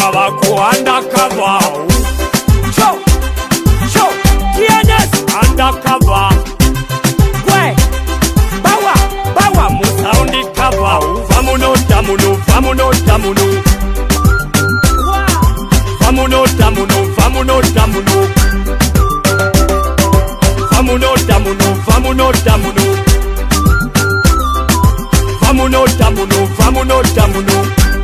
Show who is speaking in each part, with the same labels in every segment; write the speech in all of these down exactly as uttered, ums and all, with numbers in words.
Speaker 1: Kabako undercover. Show, show, T N S undercover. Where? Bawa, bawa, musaundi cover. Vamuno tamuno, vamuno tamuno. Vamuno tamuno, vamuno tamuno. Vamuno tamuno, vamuno tamuno. Vamuno tamuno, vamuno tamuno.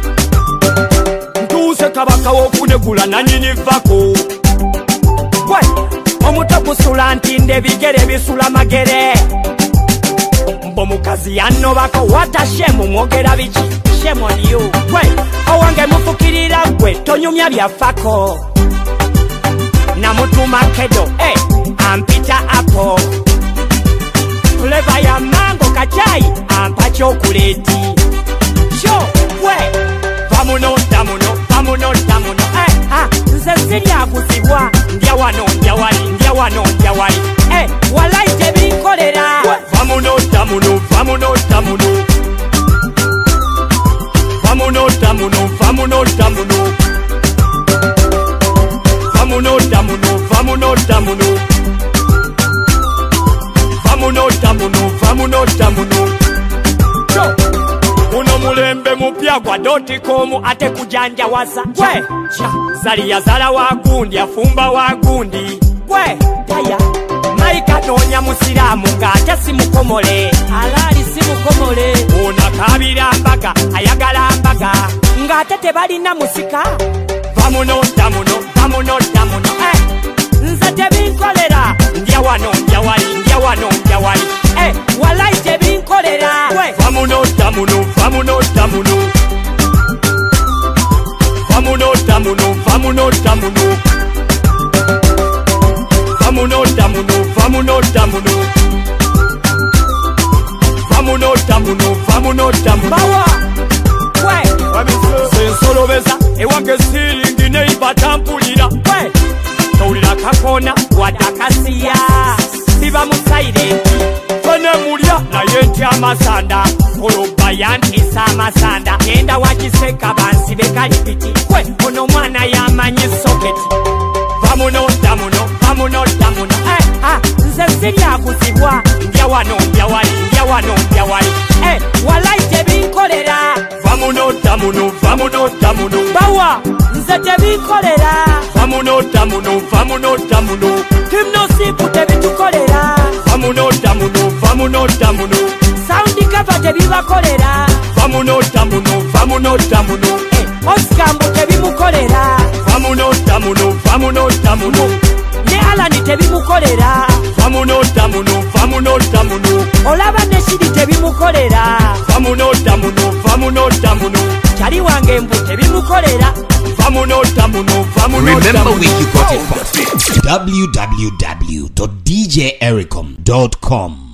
Speaker 1: Ntuse kabaka wokunegula nanyini vako. Why? Omuto kusula ntinde bigere bisula magere. Mbomukazi yanno bako what a shame mwogera biki. Shame on you. Why? Owange mufukirira gwe tonyumya byafako. Namutuma kedo, eh, ampita apo. Flavor ya mango kachai, ampa chocolate. Show, we, vamuno tamuno, vamuno tamuno, eh, ha, nze sirya kuzibwa, ndya wano, ndya wali, ndya wano, ndya wali, eh, walai tebinkolera. Vamuno tamuno, vamuno tamuno. Vamuno tamuno, vamuno tamuno. Vamuno tamuno, vamuno tamuno. Vamuno tamuno, vamuno tamuno. Uno mulembe mupya gwa doti komu ate kujanja wasa. Gwe, zali ya zala wagundi, afumba wagundi. Gwe, taya, maika tonya musiramu ngate simukomole. Alali simukomole. Una kabira mbaga, ayagala mbaga. Ngate tebali na musika. Vamuno tamuno, vamuno tamuno, eh. Nza tebinkolera, ndya wano, ndya wali, ndya wano, ndya wali, eh. Walai tebinkolera. Vamuno tamuno, vamuno tamuno. Vamuno tamuno, vamuno tamuno. Vamuno tamuno, vamuno tamuno. Vamuno tamuno, vamuno tamuno. Bawa, we, wabise sensolobeza, ewange siringi neiba tampulira. We, tawulira kakona, watakasiya. Siba musairenti, fene mulya, naye ntya amasanda. Oloba yantisa amasanda. Yenda wakiseka bansi bekalipiti. We, ono mwana yamanyi soketi. Vamuno tamuno, vamuno tamuno. Eh, ah, nze sirya kuzibwa. Ndya wano, ndya wali, ndya wano, ndya wali. Eh, walai tebinkolera. Vamuno tamuno, vamuno tamuno. Bawa, nze tebinkolera. Vamuno tamuno, vamuno tamuno. Kimnosipu tebitukolera. Vamuno tamuno, vamuno tamuno. Soundi kava tebibakolera. Vamuno tamuno, vamuno tamuno. Eh, Oskambu tebimukolera. Vamuno tamuno, vamuno tamuno. Ne Alani tebimukolera. Vamuno tamuno, vamuno tamuno. Olaba ne Shidi tebimukolera. Vamuno tamuno, vamuno tamuno. Chali wange mbu tebimukolera. Vamuno tamuno, vamuno tamuno.
Speaker 2: Remember where you got it from. w w w dot d j ericom dot com